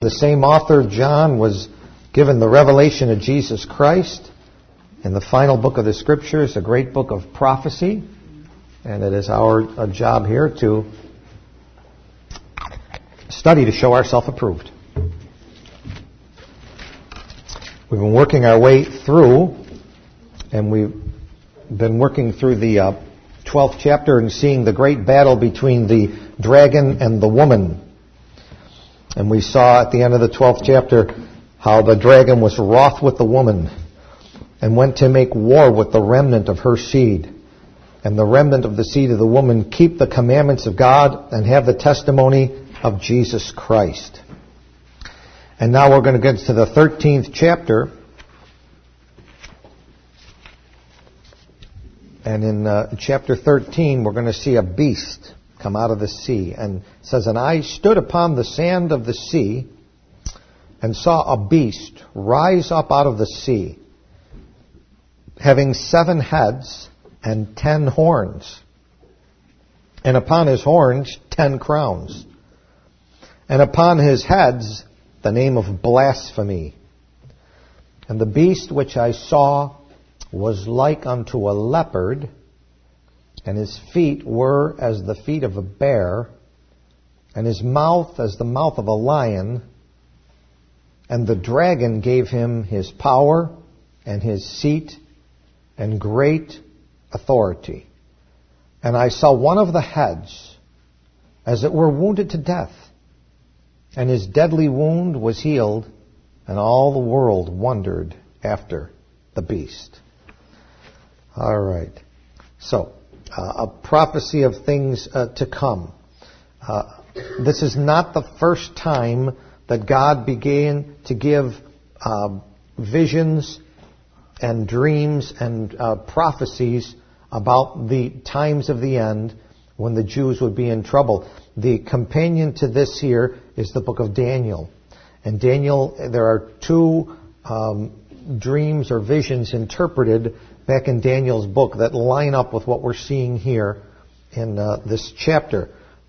The same author, John, was given the revelation of Jesus Christ in the final book of the Scriptures, a great book of prophecy. And it is our job here to study to show ourselves approved. We've been working our way through, and we've been working through the 12th chapter and seeing the great battle between the dragon and the woman. And we saw at the end of the 12th chapter how the dragon was wroth with the woman and went to make war with the remnant of her seed. And the remnant of the seed of the woman keep the commandments of God and have the testimony of Jesus Christ. And now we're going to get to the 13th chapter. And in chapter 13, we're going to see a beast come out of the sea. And it says, "And I stood upon the sand of the sea and saw a beast rise up out of the sea, having 7 heads and 10 horns, and upon his horns 10 crowns, and upon his heads the name of blasphemy. And the beast which I saw was like unto a leopard, and his feet were as the feet of a bear, and his mouth as the mouth of a lion. And the dragon gave him his power and his seat and great authority. And I saw one of the heads as it were wounded to death, and his deadly wound was healed, and all the world wondered after the beast." All right. So, a prophecy of things to come. This is not the first time that God began to give visions and dreams and prophecies about the times of the end when the Jews would be in trouble. The companion to this here is the book of Daniel. And Daniel, there are 2 dreams or visions interpreted back in Daniel's book that line up with what we're seeing here in this chapter.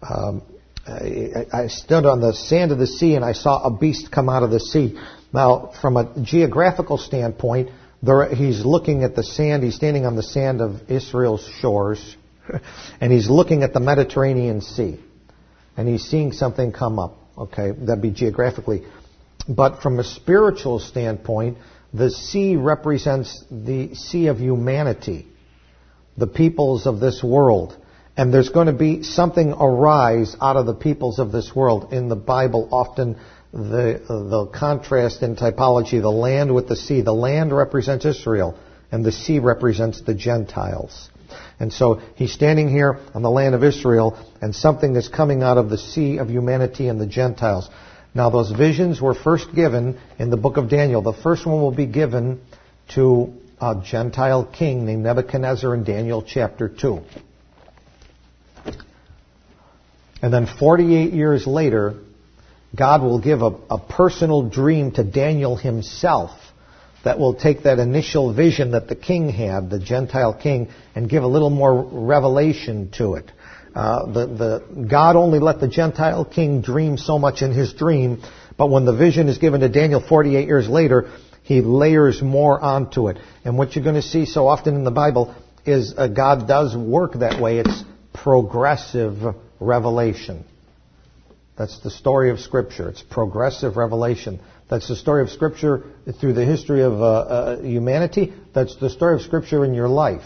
I stood on the sand of the sea and I saw a beast come out of the sea. Now, from a geographical standpoint, he's looking at the sand. He's standing on the sand of Israel's shores, and he's looking at the Mediterranean Sea, and he's seeing something come up. Okay, that'd be geographically. But from a spiritual standpoint, the sea represents the sea of humanity, the peoples of this world. And there's going to be something arise out of the peoples of this world. In the Bible, often the contrast in typology, the land with the sea. The land represents Israel, and the sea represents the Gentiles. And so he's standing here on the land of Israel, and something is coming out of the sea of humanity and the Gentiles. Now, those visions were first given in the book of Daniel. The first one will be given to a Gentile king named Nebuchadnezzar in Daniel chapter 2. And then 48 years later, God will give a personal dream to Daniel himself that will take that initial vision that the king had, the Gentile king, and give a little more revelation to it. God only let the Gentile king dream so much in his dream, but when the vision is given to Daniel 48 years later, he layers more onto it. And what you're going to see so often in the Bible is God does work that way. It's progressive revelation. That's the story of Scripture. It's progressive revelation. That's the story of Scripture through the history of humanity. That's the story of Scripture in your life.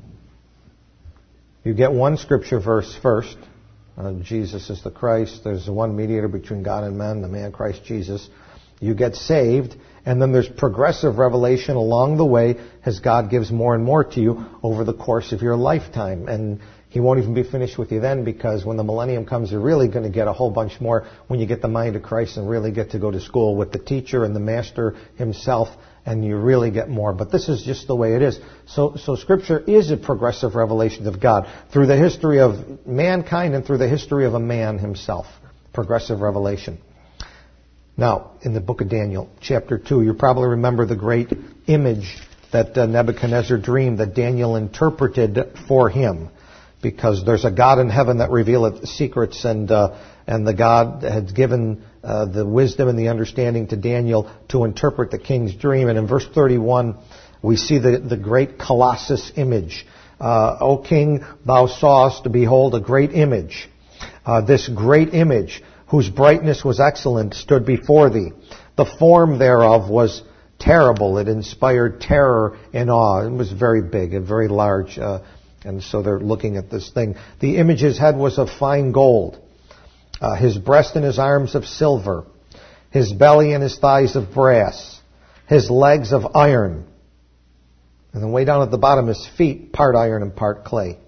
You get one Scripture verse first. Jesus is the Christ. There's one mediator between God and men, the man Christ Jesus. You get saved, and then there's progressive revelation along the way as God gives more and more to you over the course of your lifetime. And He won't even be finished with you then, because when the millennium comes, you're really going to get a whole bunch more when you get the mind of Christ and really get to go to school with the teacher and the master himself, and you really get more. But this is just the way it is. So Scripture is a progressive revelation of God through the history of mankind and through the history of a man himself. Progressive revelation. Now, in the book of Daniel, chapter 2, you probably remember the great image that Nebuchadnezzar dreamed that Daniel interpreted for him. Because there's a God in heaven that revealeth secrets, and and the God had given the wisdom and the understanding to Daniel to interpret the king's dream. And in verse 31, we see the great colossus image. O king, thou sawest, behold, a great image. This great image, whose brightness was excellent, stood before thee. The form thereof was terrible. It inspired terror and awe. It was very big and very large. And so they're looking at this thing. The image's head was of fine gold. His breast and his arms of silver. His belly and his thighs of brass. His legs of iron. And then way down at the bottom, his feet, part iron and part clay.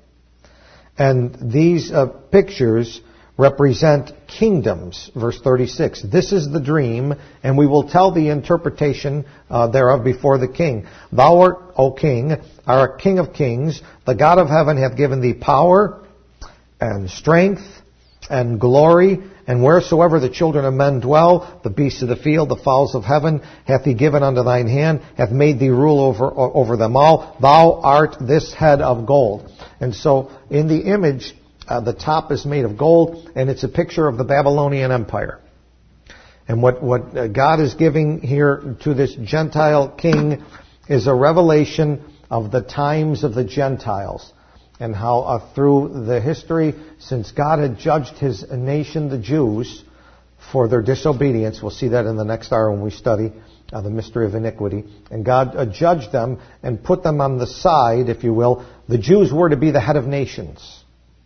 And these pictures represent kingdoms. Verse 36. This is the dream, and we will tell the interpretation thereof before the king. Thou art, O king, art a king of kings. The God of heaven hath given thee power and strength and glory. And wheresoever the children of men dwell, the beasts of the field, the fowls of heaven, hath he given unto thine hand, hath made thee rule over them all. Thou art this head of gold. And so in the image, the top is made of gold, and it's a picture of the Babylonian Empire. And what God is giving here to this Gentile king is a revelation of the times of the Gentiles, and how through the history, since God had judged his nation, the Jews, for their disobedience, we'll see that in the next hour when we study the mystery of iniquity, and God judged them and put them on the side, if you will. The Jews were to be the head of nations.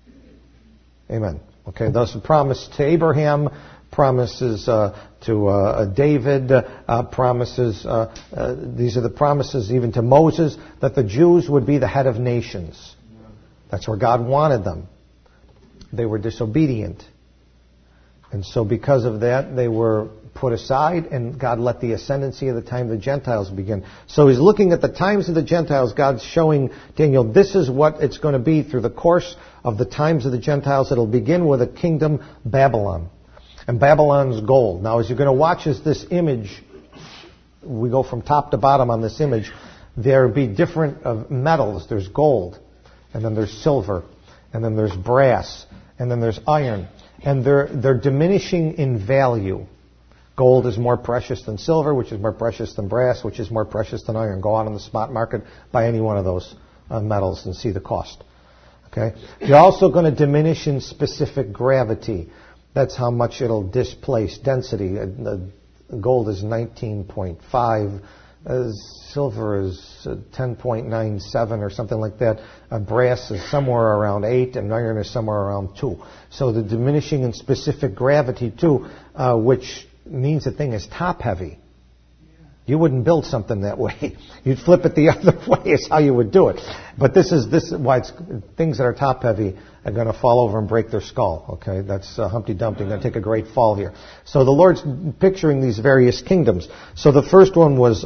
Amen. Okay, thus a promise to Abraham, promises to David, promises, these are the promises even to Moses, that the Jews would be the head of nations. That's where God wanted them. They were disobedient. And so because of that, they were put aside, and God let the ascendancy of the time of the Gentiles begin. So he's looking at the times of the Gentiles. God's showing Daniel, this is what it's going to be through the course of the times of the Gentiles. It'll begin with a kingdom, Babylon. And Babylon's gold. Now, as you're going to watch as this image, we go from top to bottom on this image, there'll be different metals. There's gold, and then there's silver, and then there's brass, and then there's iron. And they're diminishing in value. Gold is more precious than silver, which is more precious than brass, which is more precious than iron. Go out on the spot market, buy any one of those metals and see the cost. Okay? You're also going to diminish in specific gravity. That's how much it'll displace density. Gold is 19.5. Silver is 10.97 or something like that. Brass is somewhere around 8, and iron is somewhere around 2. So the diminishing in specific gravity too, which means the thing is top heavy. You wouldn't build something that way. You'd flip it the other way is how you would do it. But this is why things that are top heavy are going to fall over and break their skull. Okay, that's Humpty Dumpty. Going to take a great fall here. So the Lord's picturing these various kingdoms. So the first one was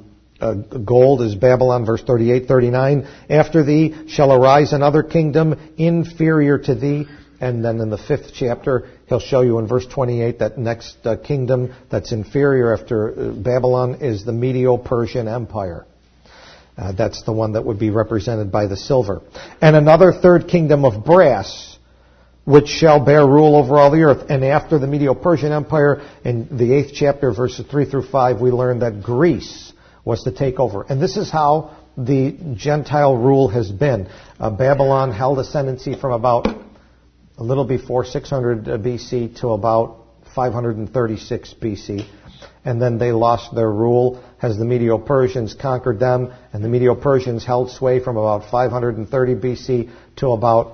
gold is Babylon, verse 38, 39. After thee shall arise another kingdom inferior to thee. And then in the 5th chapter, he'll show you in verse 28 that next kingdom that's inferior after Babylon is the Medo-Persian Empire. That's the one that would be represented by the silver. And another third kingdom of brass, which shall bear rule over all the earth. And after the Medo-Persian Empire, in the 8th chapter, verses 3 through 5, we learn that Greece was to take over. And this is how the Gentile rule has been. Babylon held ascendancy from about a little before 600 BC to about 536 BC. And then they lost their rule as the Medo-Persians conquered them. And the Medo-Persians held sway from about 530 BC to about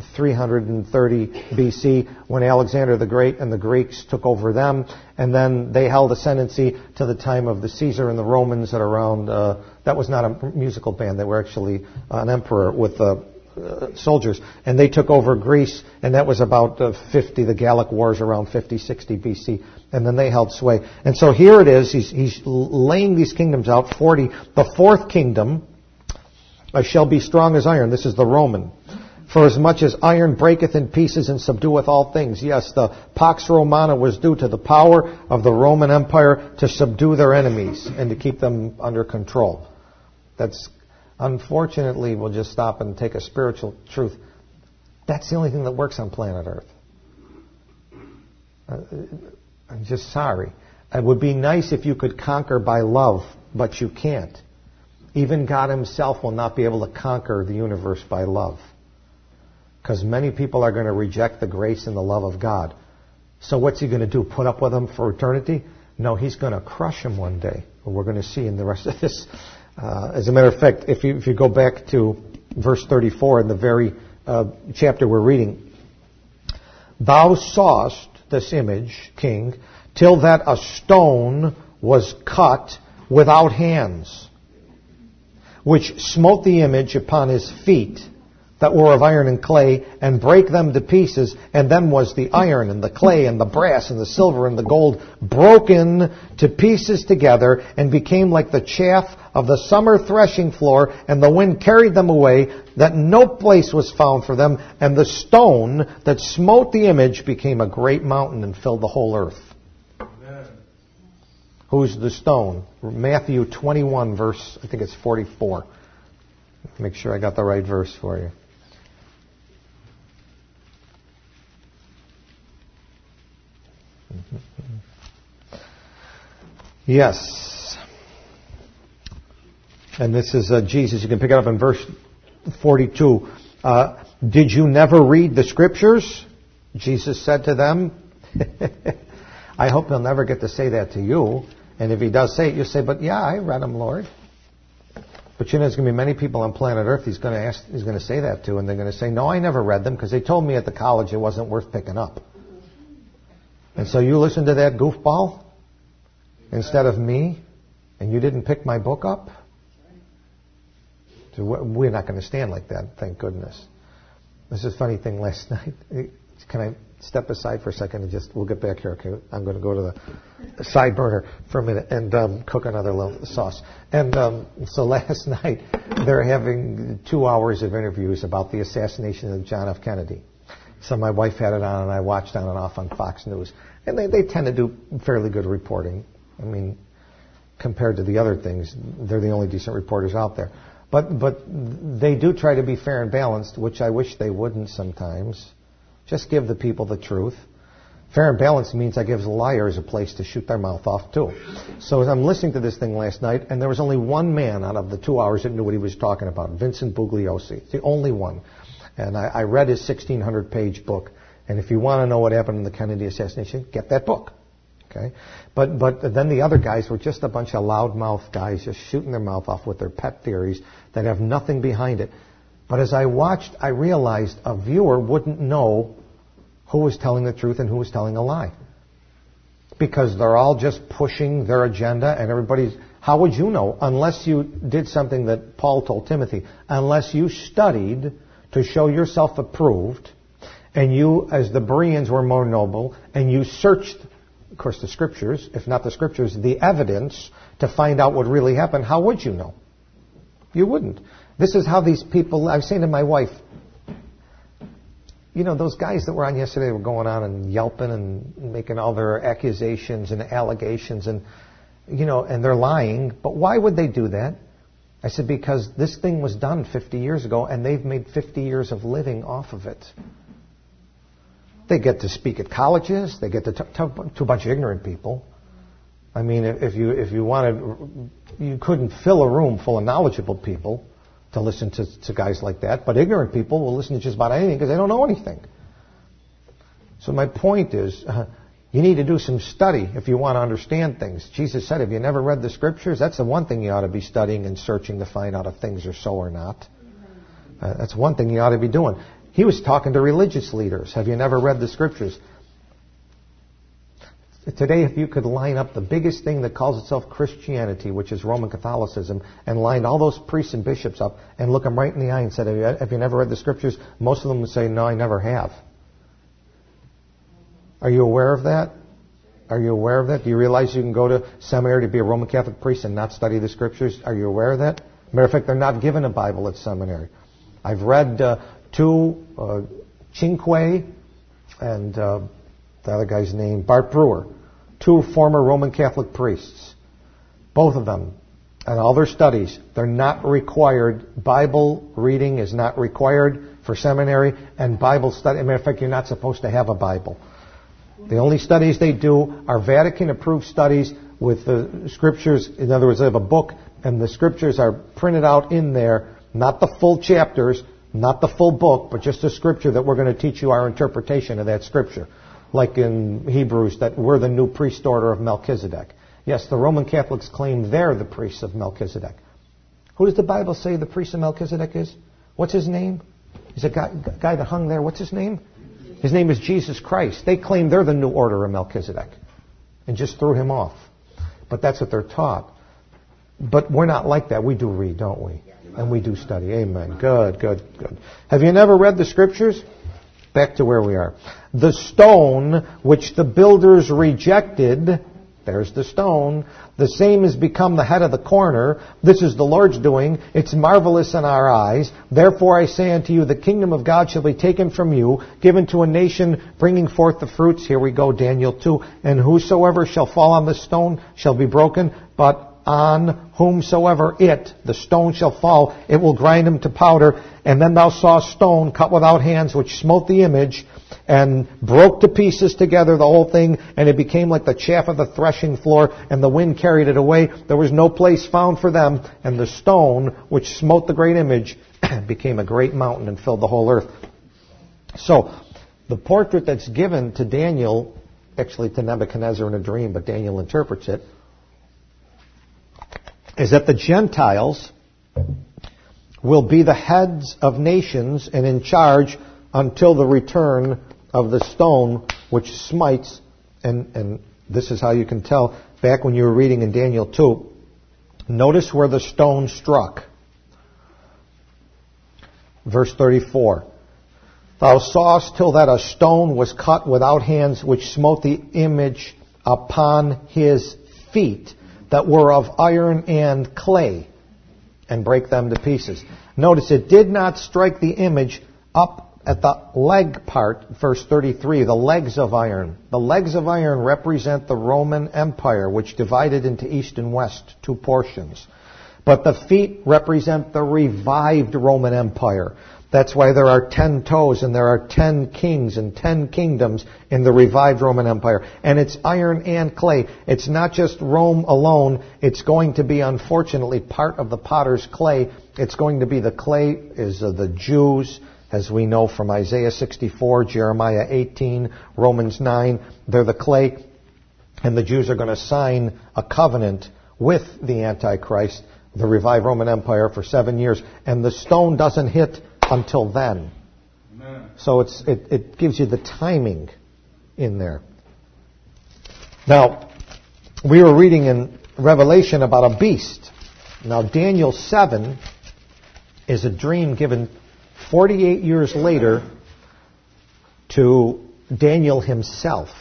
330 BC when Alexander the Great and the Greeks took over them. And then they held ascendancy to the time of the Caesar and the Romans at around, that was not a musical band. They were actually an emperor with soldiers, and they took over Greece, and that was about the Gallic Wars around 50, 60 BC, and then they held sway. And so here it is, he's laying these kingdoms out, 40. The 4th kingdom shall be strong as iron. This is the Roman. For as much as iron breaketh in pieces and subdueth all things. Yes, the Pax Romana was due to the power of the Roman Empire to subdue their enemies and to keep them under control. That's unfortunately, we'll just stop and take a spiritual truth. That's the only thing that works on planet Earth. I'm just sorry. It would be nice if you could conquer by love, but you can't. Even God himself will not be able to conquer the universe by love. Because many people are going to reject the grace and the love of God. So what's he going to do? Put up with them for eternity? No, he's going to crush them one day. We're going to see in the rest of this. As a matter of fact, if you go back to verse 34 in the very chapter we're reading, thou sawest this image, king, till that a stone was cut without hands, which smote the image upon his feet that were of iron and clay, and brake them to pieces, and then was the iron and the clay and the brass and the silver and the gold broken to pieces together, and became like the chaff of the summer threshing floor, and the wind carried them away, that no place was found for them, and the stone that smote the image became a great mountain and filled the whole earth. Amen. Who's the stone? Matthew 21, verse, I think it's 44. Make sure I got the right verse for you. Yes. And this is Jesus. You can pick it up in verse 42. Did you never read the scriptures? Jesus said to them. I hope he'll never get to say that to you. And if he does say it, you say, but yeah, I read them, Lord. But you know, there's going to be many people on planet Earth he's going to say that to, and they're going to say, no, I never read them because they told me at the college it wasn't worth picking up. And so you listen to that goofball instead of me, and you didn't pick my book up? So we're not going to stand like that, thank goodness. This is a funny thing last night. Can I step aside for a second and we'll get back here, okay? I'm going to go to the side burner for a minute and cook another little sauce. And so last night, they're having 2 hours of interviews about the assassination of John F. Kennedy. So my wife had it on, and I watched on and off on Fox News. And they tend to do fairly good reporting. I mean, compared to the other things, they're the only decent reporters out there. But they do try to be fair and balanced, which I wish they wouldn't sometimes. Just give the people the truth. Fair and balanced means I give liars a place to shoot their mouth off too. So as I'm listening to this thing last night, and there was only one man out of the 2 hours that knew what he was talking about, Vincent Bugliosi, the only one. And I read his 1,600-page book. And if you want to know what happened in the Kennedy assassination, get that book. Okay? But then the other guys were just a bunch of loudmouth guys just shooting their mouth off with their pet theories that have nothing behind it. But as I watched, I realized a viewer wouldn't know who was telling the truth and who was telling a lie. Because they're all just pushing their agenda, and everybody's... How would you know? Unless you did something that Paul told Timothy. Unless you studied to show yourself approved, and you, as the Bereans, were more noble, and you searched, of course, the Scriptures, if not the Scriptures, the evidence to find out what really happened, how would you know? You wouldn't. This is how these people... I was saying to my wife, you know, those guys that were on yesterday were going on and yelping and making all their accusations and allegations, and, you know, and they're lying. But why would they do that? I said, because this thing was done 50 years ago, and they've made 50 years of living off of it. They get to speak at colleges. They get to talk to a bunch of ignorant people. I mean, if you wanted, you couldn't fill a room full of knowledgeable people to listen to guys like that. But ignorant people will listen to just about anything because they don't know anything. So my point is, you need to do some study if you want to understand things. Jesus said, have you never read the Scriptures? That's the one thing you ought to be studying and searching to find out if things are so or not. That's one thing you ought to be doing. He was talking to religious leaders. Have you never read the Scriptures? Today, if you could line up the biggest thing that calls itself Christianity, which is Roman Catholicism, and lined all those priests and bishops up and look them right in the eye and said, have you never read the Scriptures? Most of them would say, no, I never have. Are you aware of that? Are you aware of that? Do you realize you can go to seminary to be a Roman Catholic priest and not study the Scriptures? Are you aware of that? Matter of fact, they're not given a Bible at seminary. I've read two, Cinque and the other guy's name, Bart Brewer, two former Roman Catholic priests. Both of them, and all their studies, they're not required. Bible reading is not required for seminary, and Bible study. As a matter of fact, you're not supposed to have a Bible. The only studies they do are Vatican-approved studies with the scriptures. In other words, they have a book, and the scriptures are printed out in there, not the full chapters, not the full book, but just a scripture that we're going to teach you our interpretation of that scripture. Like in Hebrews, that we're the new priest order of Melchizedek. Yes, the Roman Catholics claim they're the priests of Melchizedek. Who does the Bible say the priest of Melchizedek is? What's his name? He's a guy that hung there. What's his name? His name is Jesus Christ. They claim they're the new order of Melchizedek and just threw him off. But that's what they're taught. But we're not like that. We do read, don't we? And we do study. Amen. Good, good, good. Have you never read the scriptures? Back to where we are. The stone which the builders rejected, there's the stone, the same has become the head of the corner. This is the Lord's doing. It's marvelous in our eyes. Therefore I say unto you, the kingdom of God shall be taken from you, given to a nation bringing forth the fruits. Here we go, Daniel 2. And whosoever shall fall on the stone shall be broken, but on whomsoever the stone shall fall, it will grind him to powder. And then thou sawest stone cut without hands, which smote the image, and broke to pieces together the whole thing, and it became like the chaff of the threshing floor, and the wind carried it away. There was no place found for them, and the stone which smote the great image became a great mountain and filled the whole earth. So, the portrait that's given to Daniel, actually to Nebuchadnezzar in a dream, but Daniel interprets it, is that the Gentiles will be the heads of nations and in charge until the return of the stone which smites. And this is how you can tell. Back when you were reading in Daniel 2, notice where the stone struck. Verse 34. Thou sawest till that a stone was cut without hands, which smote the image upon his feet, that were of iron and clay, and break them to pieces. Notice it did not strike the image up at the leg part, verse 33, the legs of iron. The legs of iron represent the Roman Empire, which divided into east and west, two portions. But the feet represent the revived Roman Empire. That's why there are 10 toes and there are 10 kings and 10 kingdoms in the revived Roman Empire. And it's iron and clay. It's not just Rome alone. It's going to be, unfortunately, part of the potter's clay. It's going to be the clay is the Jews, as we know from Isaiah 64, Jeremiah 18, Romans 9. They're the clay. And the Jews are going to sign a covenant with the Antichrist, the revived Roman Empire, for 7 years. And the stone doesn't hit until then. Amen. So it gives you the timing in there. Now, we were reading in Revelation about a beast. Now, Daniel 7 is a dream given 48 years later to Daniel himself.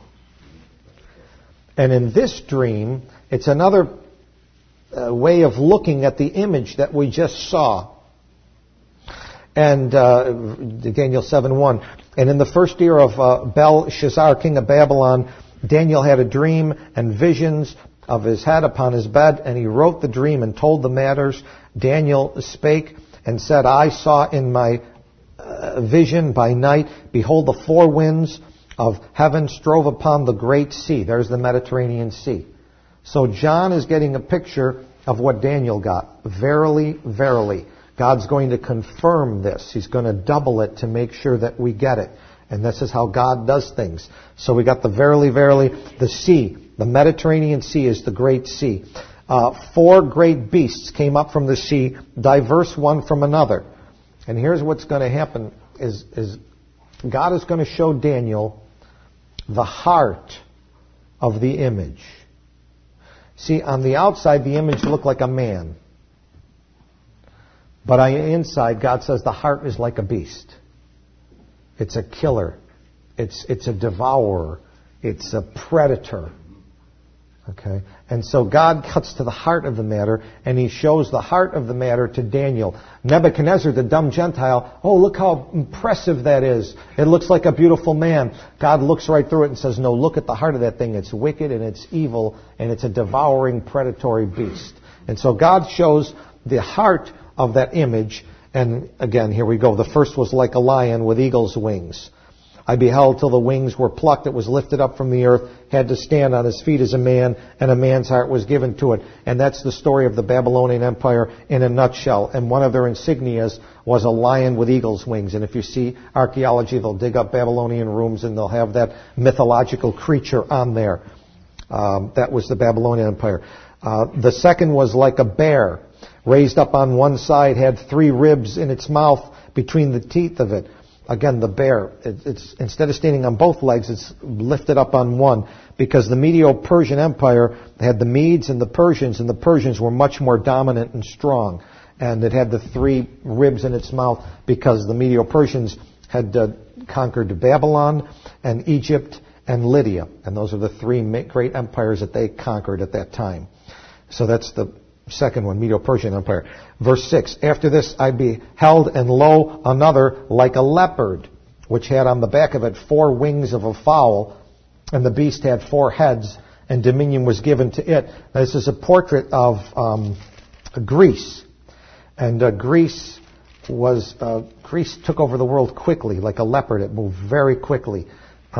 And in this dream, it's another way of looking at the image that we just saw. And Daniel 7:1. And in the first year of Belshazzar, king of Babylon, Daniel had a dream and visions of his head upon his bed, and he wrote the dream and told the matters. Daniel spake and said, I saw in my vision by night, behold, the four winds of heaven strove upon the great sea. There's the Mediterranean Sea. So John is getting a picture of what Daniel got. Verily, verily. God's going to confirm this. He's going to double it to make sure that we get it. And this is how God does things. So we got the verily, verily, the sea. The Mediterranean Sea is the great sea. 4 great beasts came up from the sea, diverse one from another. And here's what's going to happen is God is going to show Daniel the heart of the image. See, on the outside, the image looked like a man. But on the inside, God says the heart is like a beast. It's a killer. It's a devourer. It's a predator. Okay? And so God cuts to the heart of the matter, and He shows the heart of the matter to Daniel. Nebuchadnezzar, the dumb Gentile, oh, look how impressive that is. It looks like a beautiful man. God looks right through it and says, no, look at the heart of that thing. It's wicked and it's evil, and it's a devouring, predatory beast. And so God shows the heart of that image. And again, here we go. The first was like a lion with eagle's wings. I beheld till the wings were plucked. It was lifted up from the earth, had to stand on his feet as a man, and a man's heart was given to it. And that's the story of the Babylonian Empire in a nutshell. And one of their insignias was a lion with eagle's wings. And if you see archaeology, they'll dig up Babylonian rooms and they'll have that mythological creature on there. That was the Babylonian Empire. The second was like a bear, raised up on one side, had 3 ribs in its mouth between the teeth of it. Again, the bear, it's instead of standing on both legs, it's lifted up on one, because the Medo-Persian Empire had the Medes and the Persians were much more dominant and strong. And it had the 3 ribs in its mouth because the Medo-Persians had conquered Babylon and Egypt and Lydia. And those are the 3 great empires that they conquered at that time. So that's the second one, Medo-Persian Empire. Verse 6, after this I beheld, and lo, another like a leopard, which had on the back of it 4 wings of a fowl, and the beast had 4 heads, and dominion was given to it. Now, this is a portrait of Greece. And Greece took over the world quickly, like a leopard. It moved very quickly.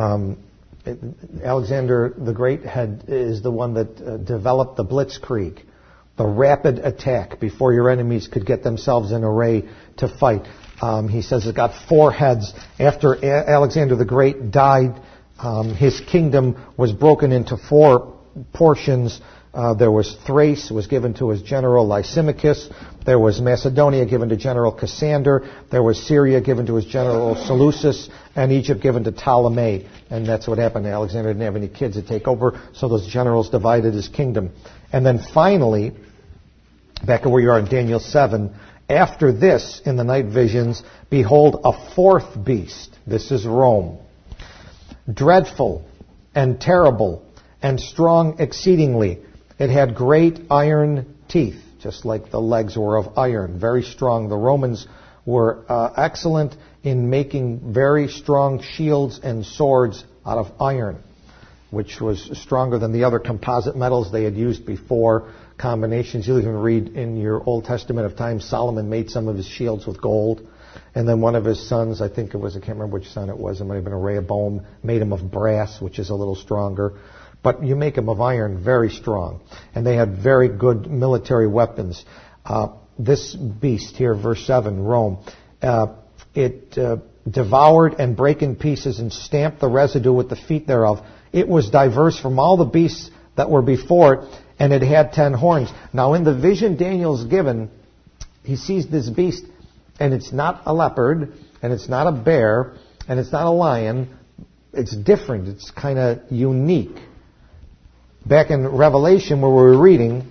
Alexander the Great is the one that developed the blitzkrieg, the rapid attack before your enemies could get themselves in array to fight. He says it got 4 heads. After Alexander the Great died, his kingdom was broken into 4 portions. There was Thrace, was given to his general Lysimachus. There was Macedonia, given to General Cassander. There was Syria, given to his general Seleucus. And Egypt, given to Ptolemy. And that's what happened. Alexander didn't have any kids to take over, so those generals divided his kingdom. And then finally, back at where you are in Daniel 7, after this, in the night visions, behold, a 4th beast. This is Rome. Dreadful and terrible and strong exceedingly. It had great iron teeth, just like the legs were of iron, very strong. The Romans were excellent in making very strong shields and swords out of iron, which was stronger than the other composite metals they had used before. Combinations, you'll even read in your Old Testament of times Solomon made some of his shields with gold. And then one of his sons, I can't remember which son it was, it might have been a Rehoboam, made him of brass, which is a little stronger. But you make them of iron, very strong. And they had very good military weapons. This beast here, verse 7, Rome, it devoured and brake in pieces and stamped the residue with the feet thereof. It was diverse from all the beasts that were before it, and it had 10 horns. Now in the vision Daniel's given, he sees this beast, and it's not a leopard, and it's not a bear, and it's not a lion. It's different. It's kind of unique. Back in Revelation where we were reading,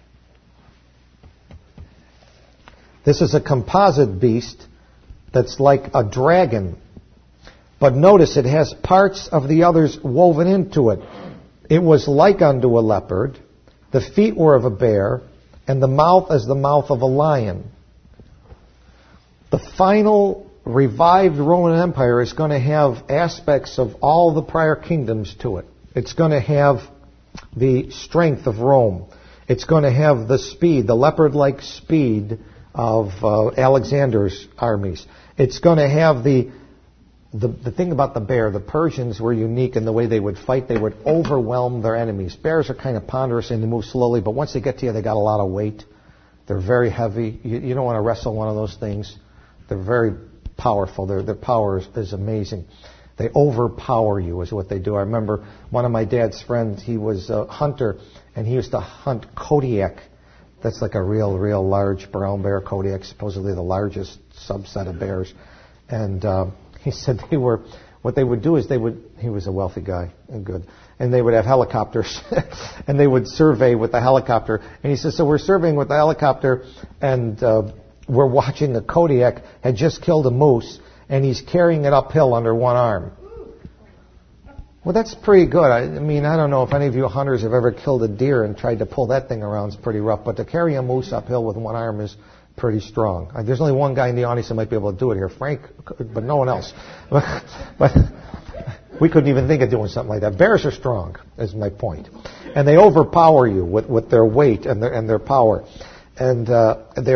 this is a composite beast that's like a dragon. But notice it has parts of the others woven into it. It was like unto a leopard, the feet were of a bear, and the mouth as the mouth of a lion. The final revived Roman Empire is going to have aspects of all the prior kingdoms to it. It's going to have the strength of Rome. It's going to have the speed, the leopard-like speed of Alexander's armies. It's going to have the thing about the bear. The Persians were unique in the way they would fight. They would overwhelm their enemies. Bears are kind of ponderous and they move slowly, but once they get to you, they got a lot of weight. They're very heavy. You don't want to wrestle one of those things. They're very powerful. Their power is amazing. They overpower you is what they do. I remember one of my dad's friends, he was a hunter, and he used to hunt Kodiak. That's like a real large brown bear. Kodiak, supposedly the largest subset of bears. And he said what they would do is he was a wealthy guy and good, and they would have helicopters, and they would survey with the helicopter. And he says, so we're surveying with the helicopter, and we're watching a Kodiak had just killed a moose, and he's carrying it uphill under one arm. Well, that's pretty good. I mean, I don't know if any of you hunters have ever killed a deer and tried to pull that thing around. It's pretty rough. But to carry a moose uphill with one arm is pretty strong. There's only one guy in the audience that might be able to do it here, Frank, but no one else. But we couldn't even think of doing something like that. Bears are strong, is my point. And they overpower you with their weight and their power. And they're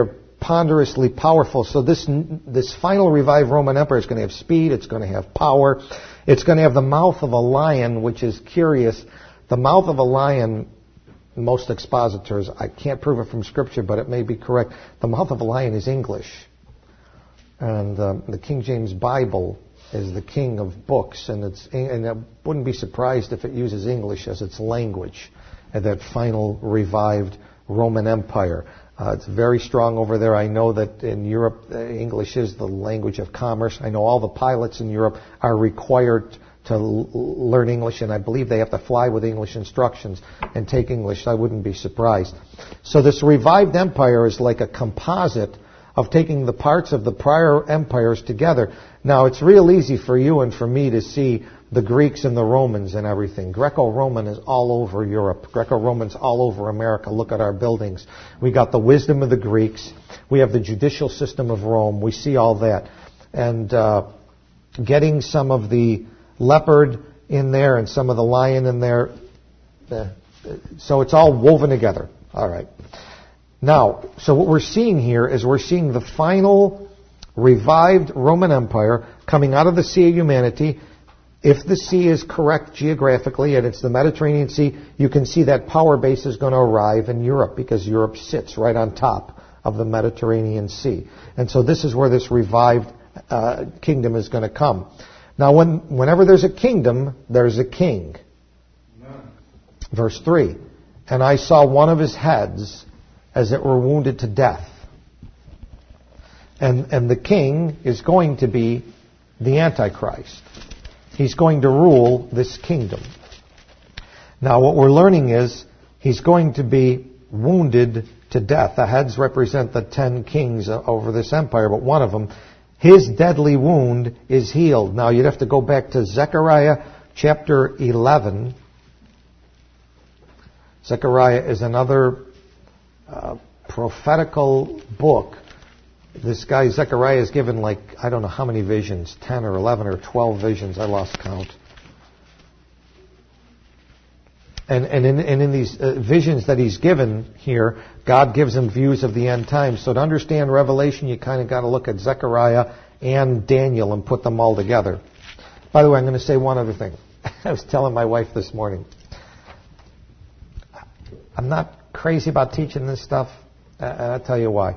ponderously powerful. So this final revived Roman Empire is going to have speed, it's going to have power, it's going to have the mouth of a lion, which is curious. The mouth of a lion, most expositors, I can't prove it from Scripture, but it may be correct. The mouth of a lion is English. And the King James Bible is the king of books, and I wouldn't be surprised if it uses English as its language at that final revived Roman Empire. It's very strong over there. I know that in Europe, English is the language of commerce. I know all the pilots in Europe are required to learn English, and I believe they have to fly with English instructions and take English. I wouldn't be surprised. So this revived empire is like a composite of taking the parts of the prior empires together. Now, it's real easy for you and for me to see the Greeks and the Romans and everything. Greco-Roman is all over Europe. Greco-Roman's all over America. Look at our buildings. We got the wisdom of the Greeks. We have the judicial system of Rome. We see all that. And getting some of the leopard in there and some of the lion in there. So it's all woven together. All right. Now, so what we're seeing here is we're seeing the final revived Roman Empire coming out of the Sea of Humanity. If the sea is correct geographically, and it's the Mediterranean Sea, you can see that power base is going to arrive in Europe, because Europe sits right on top of the Mediterranean Sea. And so this is where this revived kingdom is going to come. Now, whenever there's a kingdom, there's a king. Verse 3, and I saw one of his heads as it were wounded to death. And the king is going to be the Antichrist. He's going to rule this kingdom. Now, what we're learning is he's going to be wounded to death. The heads represent the 10 kings over this empire, but one of them, his deadly wound is healed. Now, you'd have to go back to Zechariah chapter 11. Zechariah is another prophetical book. This guy Zechariah is given I don't know how many visions, 10 or 11 or 12 visions, I lost count. And in these visions that he's given here, God gives him views of the end times. So to understand Revelation, you kind of got to look at Zechariah and Daniel and put them all together. By the way, I'm going to say one other thing. I was telling my wife this morning, I'm not crazy about teaching this stuff, and I'll tell you why.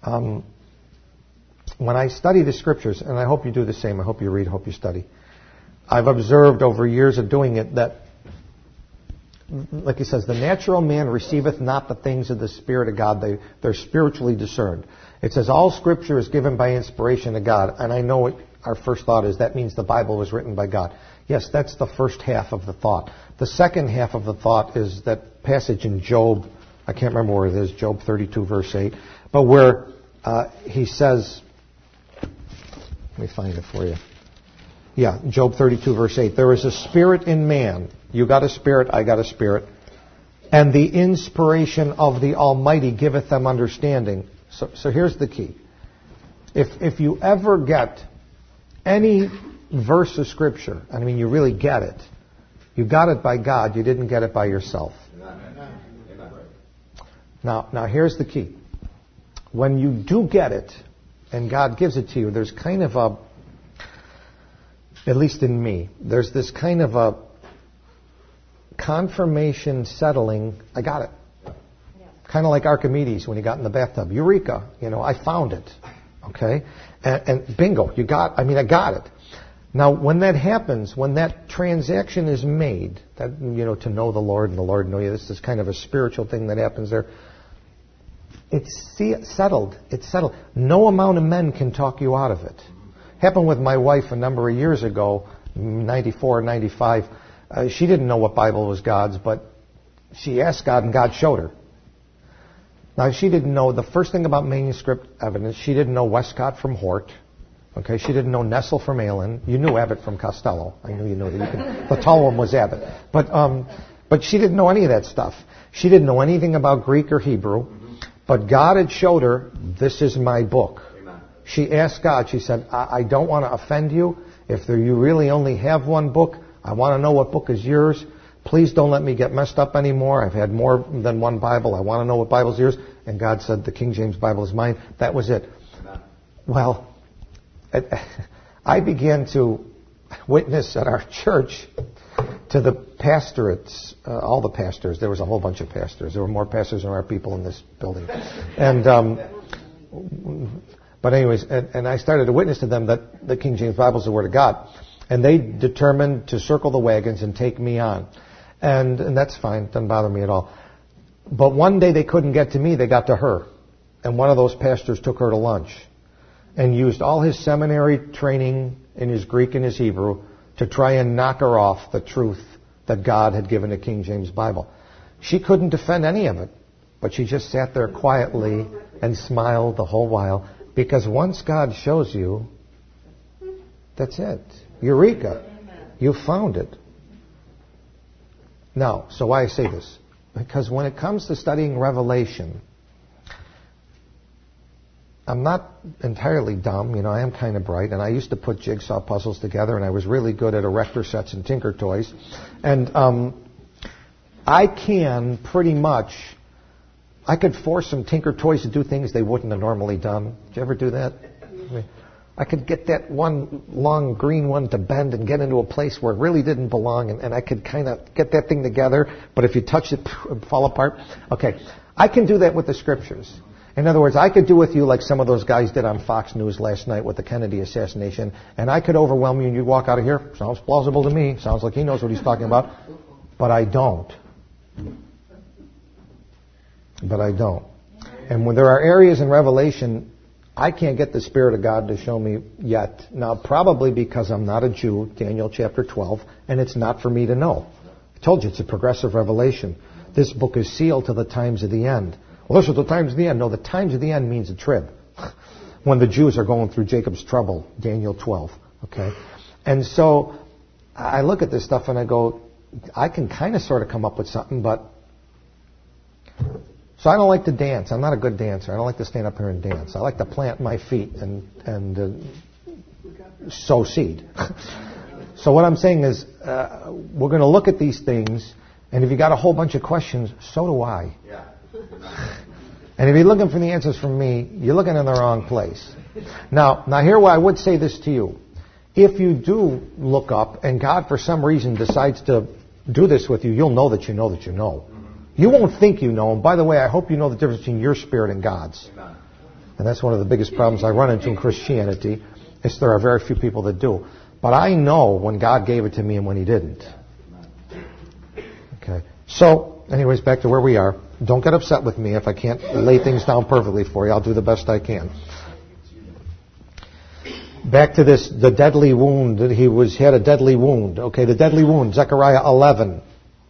When I study the Scriptures, and I hope you do the same, I hope you read, I hope you study, I've observed over years of doing it that, like he says, the natural man receiveth not the things of the Spirit of God. They're spiritually discerned. It says all Scripture is given by inspiration of God, and I know our first thought is that means the Bible was written by God. Yes, that's the first half of the thought. The second half of the thought is that passage in Job, I can't remember where it is, Job 32 verse 8, but where he says, let me find it for you. Yeah, Job 32 verse 8. There is a spirit in man. You got a spirit, I got a spirit. And the inspiration of the Almighty giveth them understanding. So here's the key. If you ever get any verse of Scripture, I mean you really get it, you got it by God, you didn't get it by yourself. Now here's the key. When you do get it, and God gives it to you, there's kind of a, at least in me, there's this kind of a confirmation settling, I got it. Yeah. Kind of like Archimedes when he got in the bathtub. Eureka, I found it. Okay? And bingo, I got it. Now, when that happens, when that transaction is made, that, to know the Lord and the Lord know you, this is kind of a spiritual thing that happens there. It's settled. It's settled. No amount of men can talk you out of it. Happened with my wife a number of years ago, 94, 95. She didn't know what Bible was God's, but she asked God and God showed her. Now, she didn't know the first thing about manuscript evidence. She didn't know Westcott from Hort. Okay, she didn't know Nessel from Allen. You knew Abbott from Costello. I knew you knew that. The tall one was Abbott. But she didn't know any of that stuff. She didn't know anything about Greek or Hebrew. But God had showed her, this is my book. Amen. She asked God, she said, I don't want to offend you. If you really only have one book, I want to know what book is yours. Please don't let me get messed up anymore. I've had more than one Bible. I want to know what Bible's yours. and God said, the King James Bible is mine. That was it. Well, I began to witness at our church to the pastorates, all the pastors. There was a whole bunch of pastors. There were more pastors than there are people in this building. And but anyways, and I started to witness to them that the King James Bible is the Word of God. And they determined to circle the wagons and take me on. And that's fine. Doesn't bother me at all. But one day they couldn't get to me. They got to her. And one of those pastors took her to lunch and used all his seminary training in his Greek and his Hebrew to try and knock her off the truth that God had given the King James Bible. She couldn't defend any of it. But she just sat there quietly and smiled the whole while. Because once God shows you, that's it. Eureka. You found it. Now, so why I say this? Because when it comes to studying Revelation, I'm not entirely dumb. I am kind of bright. And I used to put jigsaw puzzles together, and I was really good at erector sets and tinker toys. And I can pretty much... I could force some tinker toys to do things they wouldn't have normally done. Did you ever do that? I could get that one long green one to bend and get into a place where it really didn't belong, and I could kind of get that thing together, but if you touch it, it would fall apart. Okay, I can do that with the Scriptures. In other words, I could do with you like some of those guys did on Fox News last night with the Kennedy assassination, and I could overwhelm you and you'd walk out of here. Sounds plausible to me. Sounds like he knows what he's talking about. But I don't. But I don't. And when there are areas in Revelation, I can't get the Spirit of God to show me yet. Now, probably because I'm not a Jew, Daniel chapter 12, and it's not for me to know. I told you, it's a progressive revelation. This book is sealed to the times of the end. Well, this is the times of the end. No, the times of the end means a trib. When the Jews are going through Jacob's trouble, Daniel 12. Okay? And so, I look at this stuff and I go, I can kind of sort of come up with something, but... So I don't like to dance. I'm not a good dancer. I don't like to stand up here and dance. I like to plant my feet and sow seed. So what I'm saying is we're going to look at these things, and if you got a whole bunch of questions, so do I. Yeah. And if you're looking for the answers from me, you're looking in the wrong place. Now here where I would say this to you. If you do look up, and God for some reason decides to do this with you, you'll know that you know that you know. You won't think you know. And by the way, I hope you know the difference between your spirit and God's. And that's one of the biggest problems I run into in Christianity, is there are very few people that do. But I know when God gave it to me and when He didn't. Okay. So, anyways, back to where we are. Don't get upset with me if I can't lay things down perfectly for you. I'll do the best I can. Back to this, the deadly wound. He had a deadly wound. Okay, the deadly wound, Zechariah 11.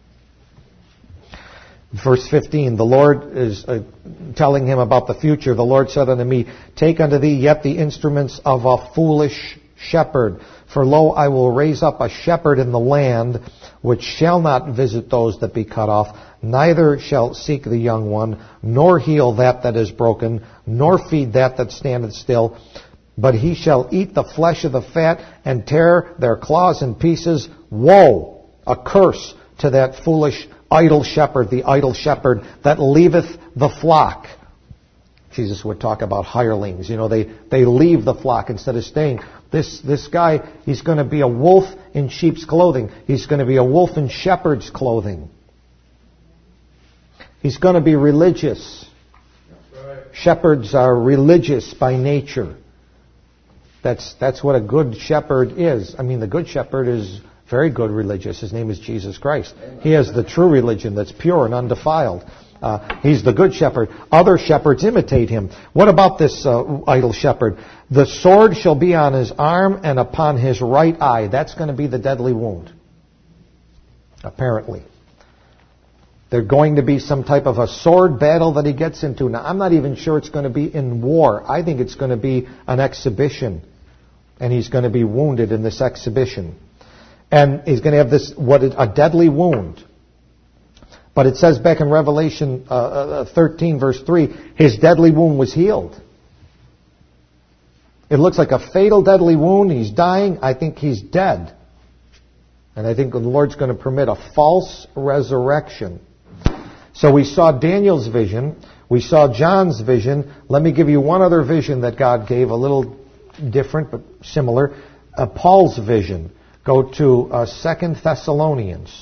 Verse 15, the Lord is telling him about the future. The Lord said unto me, take unto thee yet the instruments of a foolish shepherd. For lo, I will raise up a shepherd in the land, which shall not visit those that be cut off, neither shall seek the young one, nor heal that is broken, nor feed that standeth still. But he shall eat the flesh of the fat, and tear their claws in pieces. Woe! A curse to that foolish idle shepherd, the idle shepherd that leaveth the flock. Jesus would talk about hirelings. They leave the flock instead of staying. This guy, he's going to be a wolf in sheep's clothing. He's going to be a wolf in shepherd's clothing. He's going to be religious. Shepherds are religious by nature. That's what a good shepherd is. I mean, the good shepherd is very good religious. His name is Jesus Christ. He has the true religion that's pure and undefiled. He's the good shepherd. Other shepherds imitate him. What about this idle shepherd? The sword shall be on his arm and upon his right eye. That's going to be the deadly wound. Apparently. There's going to be some type of a sword battle that he gets into. Now, I'm not even sure it's going to be in war. I think it's going to be an exhibition. And he's going to be wounded in this exhibition. And he's going to have a deadly wound. But it says back in Revelation 13, verse 3, his deadly wound was healed. It looks like a fatal deadly wound. He's dying. I think he's dead. And I think the Lord's going to permit a false resurrection. So we saw Daniel's vision We saw John's vision. Let me give you one other vision that God gave, a little different but similar. Paul's vision. Go to 2 Thessalonians.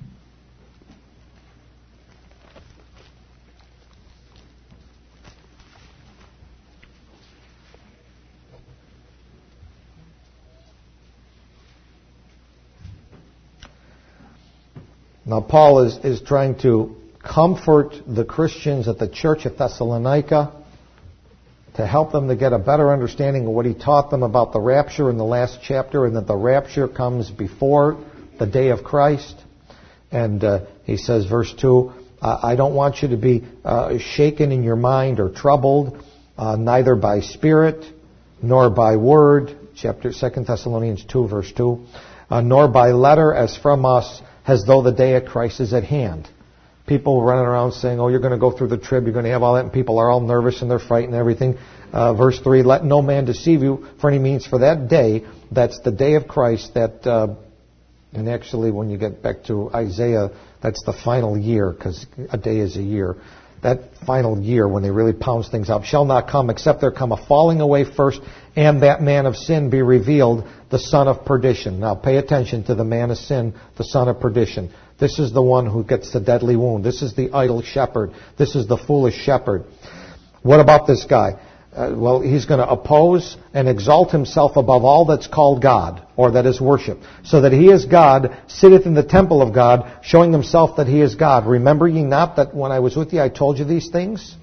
Now, Paul is trying to comfort the Christians at the church at Thessalonica, to help them to get a better understanding of what he taught them about the rapture in the last chapter, and that the rapture comes before the day of Christ. And he says, verse 2, I don't want you to be shaken in your mind or troubled, neither by spirit nor by word, 2 Thessalonians 2, verse 2, nor by letter as from us, as though the day of Christ is at hand. People running around saying, oh, you're going to go through the trib, you're going to have all that, and people are all nervous and they're frightened and everything. Verse 3, let no man deceive you for any means, for that day, that's the day of Christ, that, and actually when you get back to Isaiah, that's the final year, because a day is a year. That final year, when they really pounce things up, shall not come, except there come a falling away first, and that man of sin be revealed, the son of perdition. Now pay attention to the man of sin, the son of perdition. This is the one who gets the deadly wound. This is the idle shepherd. This is the foolish shepherd. What about this guy? Well, he's going to oppose and exalt himself above all that's called God, or that is worship, so that he is God, sitteth in the temple of God, showing himself that he is God. Remember ye not that when I was with you I told you these things?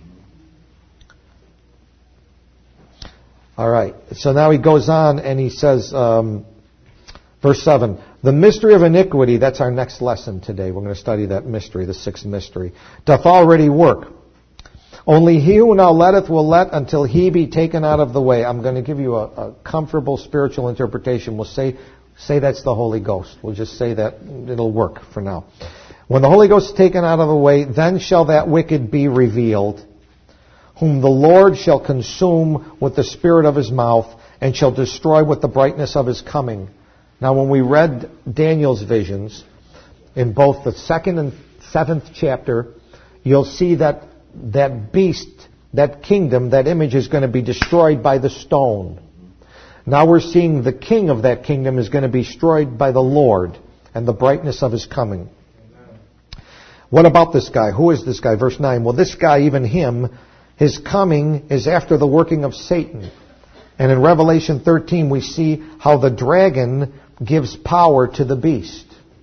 All right. So now he goes on and he says, verse 7, the mystery of iniquity, that's our next lesson today. We're going to study that mystery, the sixth mystery, doth already work. Only he who now letteth will let until he be taken out of the way. I'm going to give you a comfortable spiritual interpretation. We'll say that's the Holy Ghost. We'll just say that it'll work for now. When the Holy Ghost is taken out of the way, then shall that wicked be revealed, whom the Lord shall consume with the spirit of his mouth, and shall destroy with the brightness of his coming. Now, when we read Daniel's visions, in both the 2nd and 7th chapter, you'll see that beast, that kingdom, that image is going to be destroyed by the stone. Now we're seeing the king of that kingdom is going to be destroyed by the Lord and the brightness of his coming. What about this guy? Who is this guy? Verse 9. Well, this guy, even him, his coming is after the working of Satan. And in Revelation 13 we see how the dragon gives power to the beast.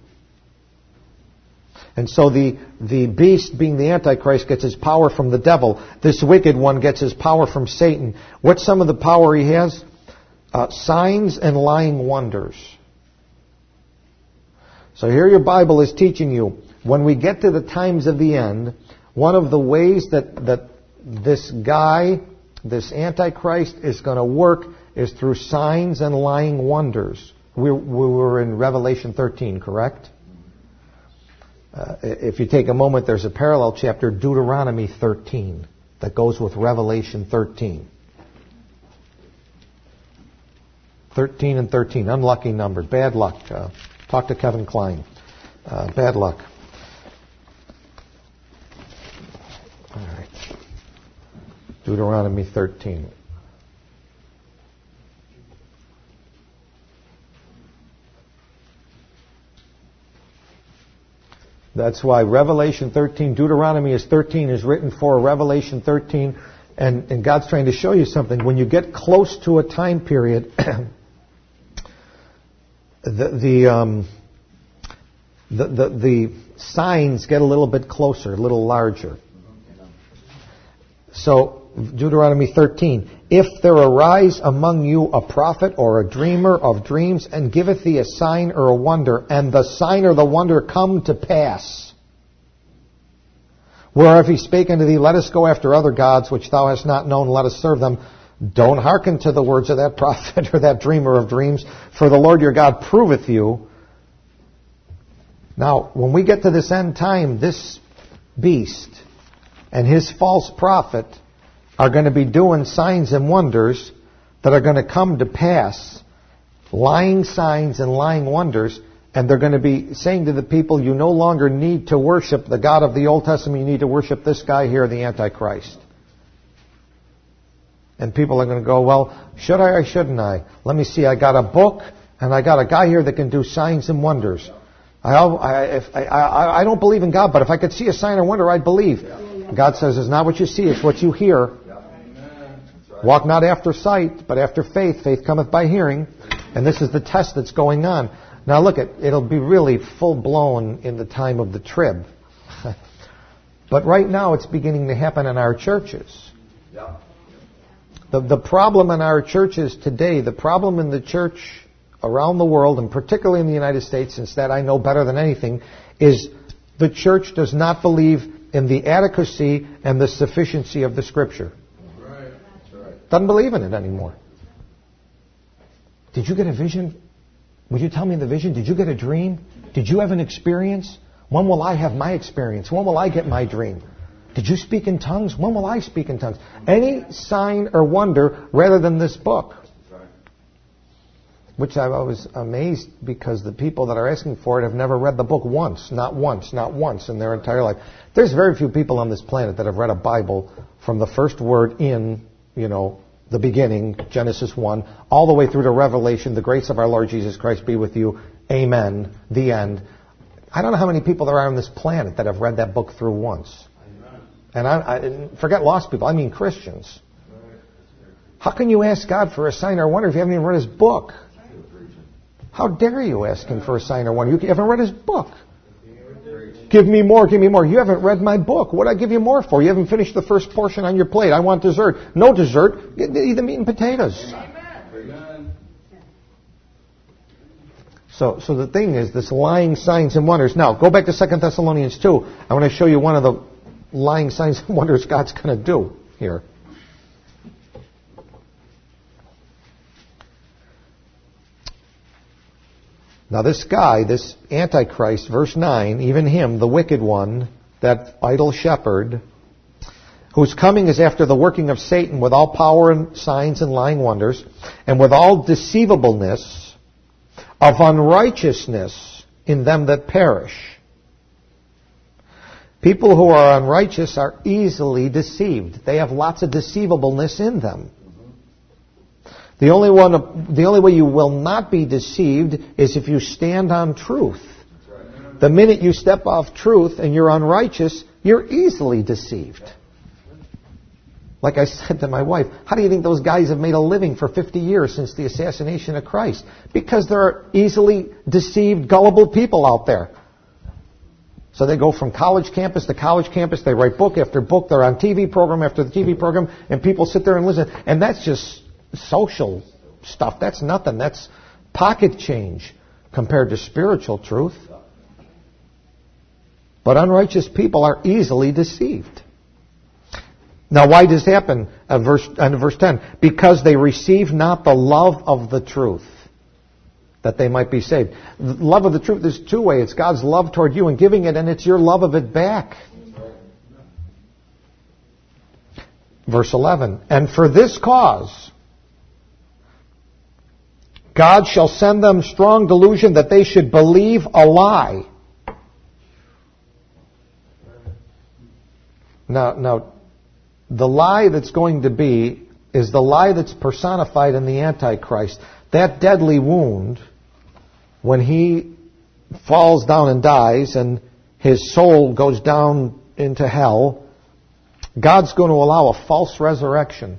And so the beast, being the Antichrist, gets his power from the devil. This wicked one gets his power from Satan. What's some of the power he has? Signs and lying wonders. So here your Bible is teaching you, when we get to the times of the end, one of the ways that this guy, this Antichrist, is going to work is through signs and lying wonders. We were in Revelation 13, correct? If you take a moment, there's a parallel chapter, Deuteronomy 13, that goes with Revelation 13. 13 and 13, unlucky numbers, bad luck. Talk to Kevin Klein. Bad luck. All right. Deuteronomy 13. That's why Revelation 13, Deuteronomy is 13, is written for Revelation 13. And God's trying to show you something. When you get close to a time period, the signs get a little bit closer, a little larger. So, Deuteronomy 13, if there arise among you a prophet or a dreamer of dreams, and giveth thee a sign or a wonder, and the sign or the wonder come to pass, whereof he spake unto thee, let us go after other gods which thou hast not known, let us serve them. Don't hearken to the words of that prophet or that dreamer of dreams, for the Lord your God proveth you. Now, when we get to this end time, this beast and his false prophet are going to be doing signs and wonders that are going to come to pass, lying signs and lying wonders, And they're going to be saying to the people, you no longer need to worship the God of the Old Testament. You need to worship this guy here, the Antichrist. And people are going to go, well, should I or shouldn't I? Let me see, I got a book, and I got a guy here that can do signs and wonders. I don't believe in God, but if I could see a sign or wonder, I'd believe. God says, it's not what you see, it's what you hear. Walk not after sight, but after faith. Faith cometh by hearing. And this is the test that's going on. Now look, it'll be really full-blown in the time of the trib. But right now it's beginning to happen in our churches. The problem in our churches today, the problem in the church around the world, and particularly in the United States, since that I know better than anything, is the church does not believe in the adequacy and the sufficiency of the Scripture. Right. That's right. Doesn't believe in it anymore. Did you get a vision? Would you tell me the vision? Did you get a dream? Did you have an experience? When will I have my experience? When will I get my dream? Did you speak in tongues? When will I speak in tongues? Any sign or wonder rather than this book. Which I was amazed because the people that are asking for it have never read the book once in their entire life. There's very few people on this planet that have read a Bible from the first word in, the beginning, Genesis 1, all the way through to Revelation, the grace of our Lord Jesus Christ be with you, amen, the end. I don't know how many people there are on this planet that have read that book through once. And I forget lost people, I mean Christians. How can you ask God for a sign or wonder if you haven't even read His book? How dare you ask Him for a sign or wonder? You haven't read His book. Give me more, give me more. You haven't read my book. What do I give you more for? You haven't finished the first portion on your plate. I want dessert. No dessert. Eat the meat and potatoes. Amen. So the thing is, this lying signs and wonders. Now, go back to 2 Thessalonians 2. I want to show you one of the lying signs and wonders God's going to do here. Now this guy, this Antichrist, verse 9, even him, the wicked one, that idol shepherd, whose coming is after the working of Satan with all power and signs and lying wonders, and with all deceivableness of unrighteousness in them that perish. People who are unrighteous are easily deceived. They have lots of deceivableness in them. The only way you will not be deceived is if you stand on truth. The minute you step off truth and you're unrighteous, you're easily deceived. Like I said to my wife, how do you think those guys have made a living for 50 years since the assassination of Christ? Because there are easily deceived, gullible people out there. So they go from college campus to college campus, they write book after book, they're on TV program after the TV program, and people sit there and listen. And that's just social stuff. That's nothing. That's pocket change compared to spiritual truth. But unrighteous people are easily deceived. Now, why does this happen? Verse 10. Because they receive not the love of the truth, that they might be saved. The love of the truth is two ways. It's God's love toward you and giving it, and it's your love of it back. Verse 11. And for this cause God shall send them strong delusion that they should believe a lie. Now, the lie that's going to be is the lie that's personified in the Antichrist. That deadly wound, when he falls down and dies and his soul goes down into hell, God's going to allow a false resurrection.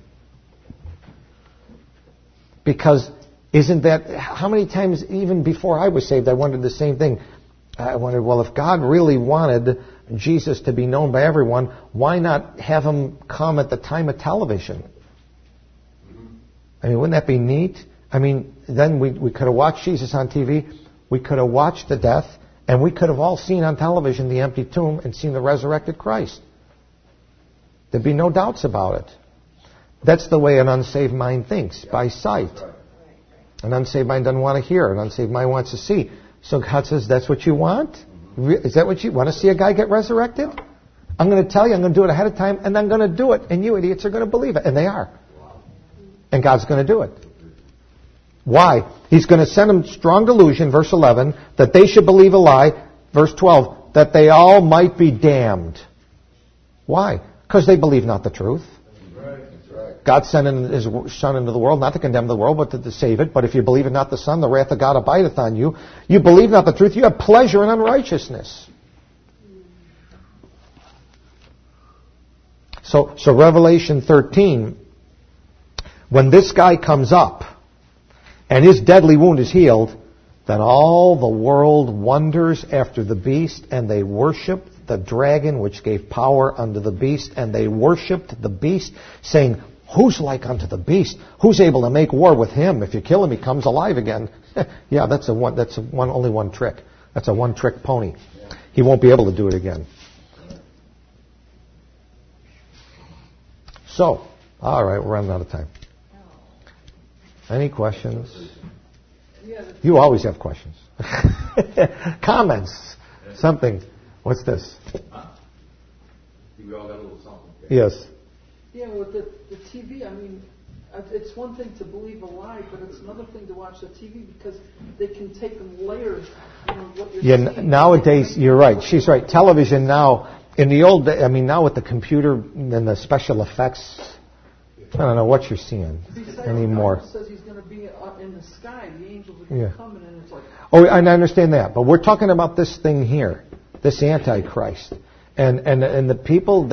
Because isn't that, how many times even before I was saved, I wondered the same thing. I wondered, well, if God really wanted Jesus to be known by everyone, why not have Him come at the time of television? I mean, wouldn't that be neat? I mean, then we could have watched Jesus on TV, we could have watched the death, and we could have all seen on television the empty tomb and seen the resurrected Christ. There'd be no doubts about it. That's the way an unsaved mind thinks, by sight. An unsaved mind doesn't want to hear. An unsaved mind wants to see. So God says, that's what you want? Is that what you want to see, a guy get resurrected? I'm going to tell you, I'm going to do it ahead of time, and I'm going to do it, and you idiots are going to believe it. And they are. And God's going to do it. Why? He's going to send them strong delusion, verse 11, that they should believe a lie, verse 12, that they all might be damned. Why? Because they believe not the truth. God sent His Son into the world, not to condemn the world, but to save it. But if you believe it not the Son, the wrath of God abideth on you. You believe not the truth, you have pleasure in unrighteousness. So Revelation 13, when this guy comes up, and his deadly wound is healed, then all the world wonders after the beast, and they worship the dragon which gave power unto the beast, and they worshipped the beast, saying, who's like unto the beast? Who's able to make war with him? If you kill him, he comes alive again. Yeah, that's only one trick. That's a one-trick pony. He won't be able to do it again. So, all right, we're running out of time. Any questions? You always have questions. Comments? Something. What's this? We all got a little something. Yes. Yeah, with the TV, I mean, it's one thing to believe a lie, but it's another thing to watch the TV because they can take in layers. What you're seeing. Nowadays, you're right. She's right. Television now, in the old day, I mean, now with the computer and the special effects, I don't know what you're seeing anymore. God says He's going to be up in the sky. The angels are going to come, and it's like. Oh, and I understand that, but we're talking about this thing here, this Antichrist, and the people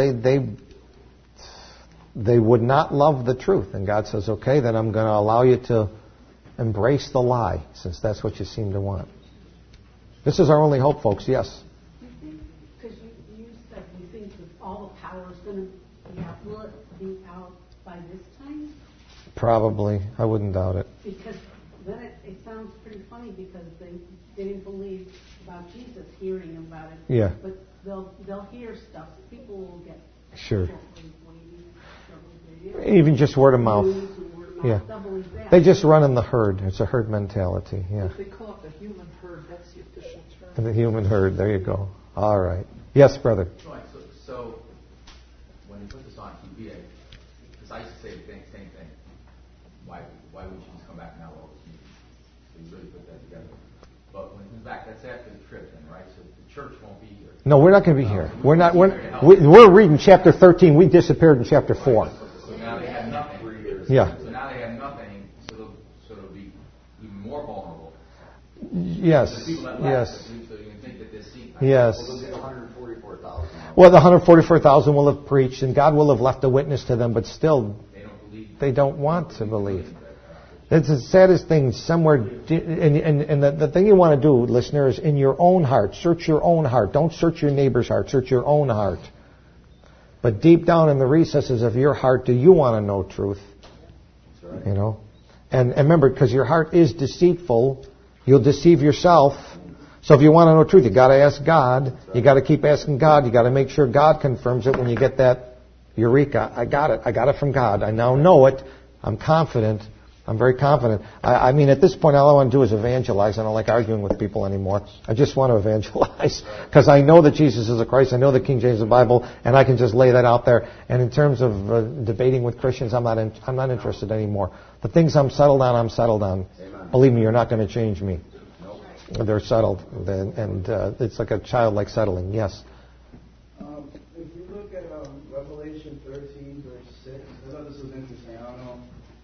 they would not love the truth, and God says, okay, then I'm going to allow you to embrace the lie, since that's what you seem to want. This is our only hope, folks. Yes. Do you think, because you said you think that all the power is going to be out, will it be out by this time? Probably. I wouldn't doubt it. Because then it sounds pretty funny because they didn't believe about Jesus, hearing about it. Yeah. But they'll hear stuff. People will get sure. Even just word of mouth. Yeah. They just run in the herd. It's a herd mentality. Yeah. They call it the human herd. That's the official term. The human herd. There you go. All right. Yes, brother. Right. So when you put this on TV, because I used to say the same thing. Why would you just come back now all this meeting? So you really put that together. But when it comes back, that's after the trip, then, right? So the church won't be here. No, we're not going to be here. We're reading chapter 13. We disappeared in chapter 4. So now they have nothing. Yeah. So now they have nothing, so they'll be even more vulnerable. Yes. The people that Yes. left, so you can think that this seat. Yes. Well, they'll get 144,000. Well, the 144,000 will have preached, and God will have left a witness to them, but still, they don't want to believe. It's the saddest thing. Somewhere, and the thing you want to do, listener, is in your own heart. Search your own heart. Don't search your neighbor's heart. Search your own heart. But deep down in the recesses of your heart, do you want to know truth? That's right. You know, and remember, because your heart is deceitful, you'll deceive yourself. So if you want to know truth, you got to ask God. You got to keep asking God. You got to make sure God confirms it when you get that eureka. I got it. I got it from God. I now know it. I'm confident. I'm very confident. I mean, at this point, all I want to do is evangelize. I don't like arguing with people anymore. I just want to evangelize because I know that Jesus is the Christ. I know the King James Bible, and I can just lay that out there. And in terms of debating with Christians, I'm not interested anymore. The things I'm settled on, I'm settled on. Amen. Believe me, you're not going to change me. Nope. They're settled, and it's like a child like settling. Yes. If you look at Revelation 13, verse 6, I thought this was interesting. I don't know.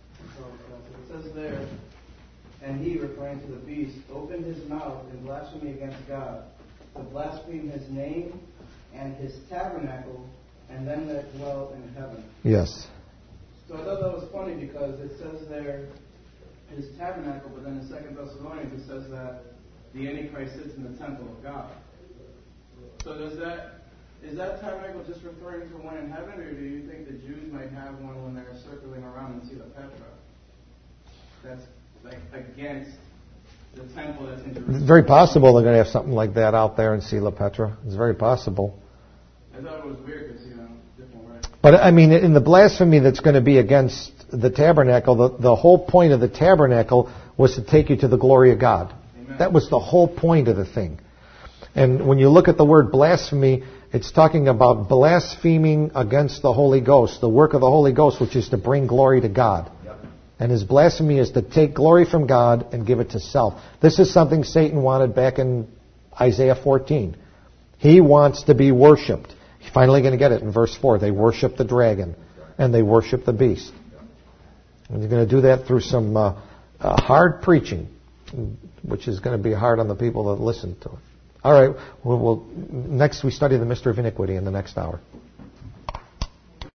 It says there, and he, referring to the beast, opened his mouth in blasphemy against God, to blaspheme his name and his tabernacle, and them that dwell in heaven. Yes. So I thought that was funny because it says there his tabernacle, but then in 2 Thessalonians it says that the Antichrist sits in the temple of God. So is that tabernacle just referring to one in heaven, or do you think the Jews might have one when they're circling around in Sila Petra? That's like against the temple that's in Jerusalem. It's very possible they're going to have something like that out there in Sila Petra. It's very possible. I thought it was weird because, different way. But I mean, in the blasphemy that's going to be against the tabernacle, the whole point of the tabernacle was to take you to the glory of God. Amen. That was the whole point of the thing. And when you look at the word blasphemy, it's talking about blaspheming against the Holy Ghost, the work of the Holy Ghost, which is to bring glory to God. Yep. And his blasphemy is to take glory from God and give it to self. This is something Satan wanted back in Isaiah 14. He wants to be worshipped. He's finally going to get it in verse 4. They worship the dragon and they worship the beast. And he's going to do that through some hard preaching, which is going to be hard on the people that listen to it. All right. Next we study the mystery of iniquity in the next hour.